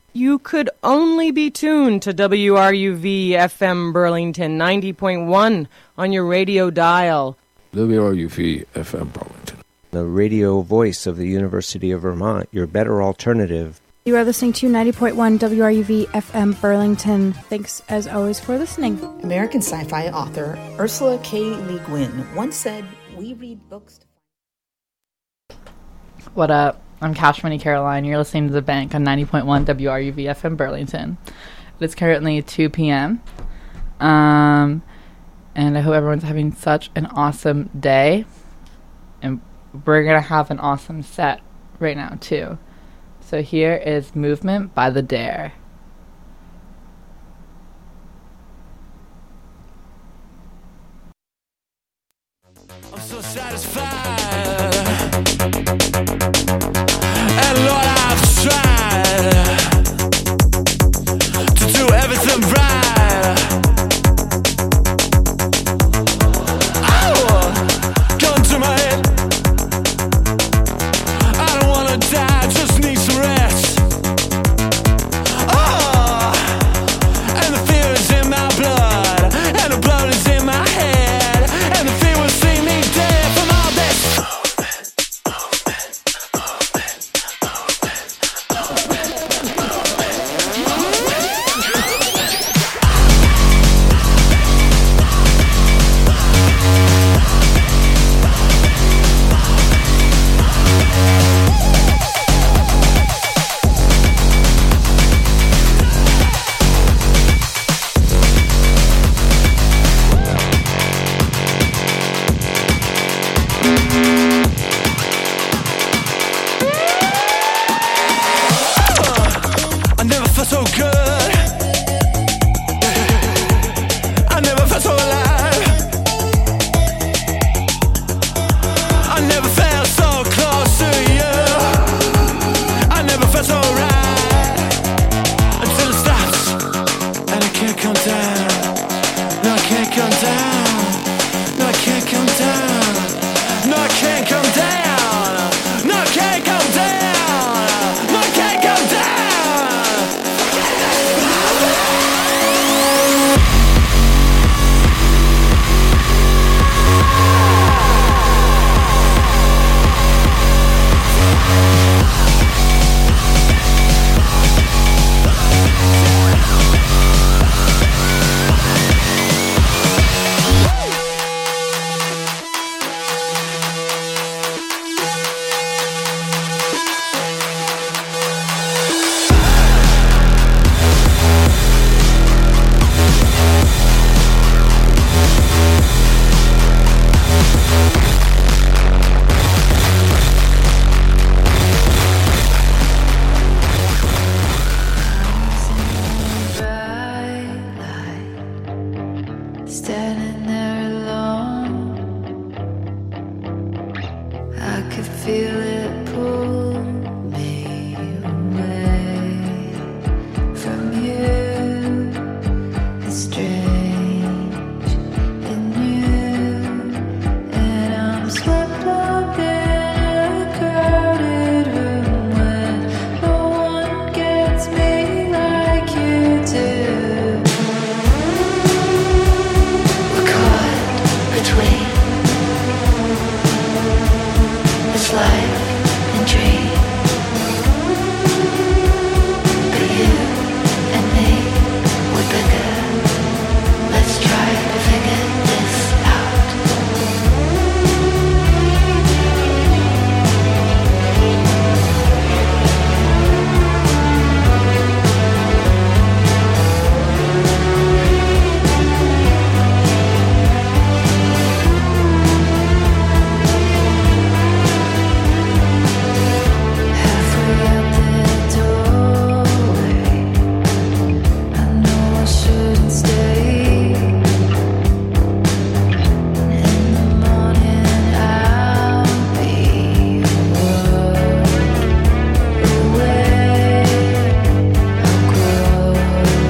You could only be tuned to WRUV FM Burlington 90.1 on your radio dial. WRUV FM Burlington, the radio voice of the University of Vermont, your better alternative. You are listening to 90.1 WRUV FM Burlington. Thanks, as always, for listening. American sci-fi author Ursula K. Le Guin once said, "We read books to..." What up? I'm Cash Money Caroline. You're listening to The Bank on 90.1 WRUV FM Burlington. It's currently 2 p.m. And I hope everyone's having such an awesome day. And we're going to have an awesome set right now, too. So here is Movement by The Dare.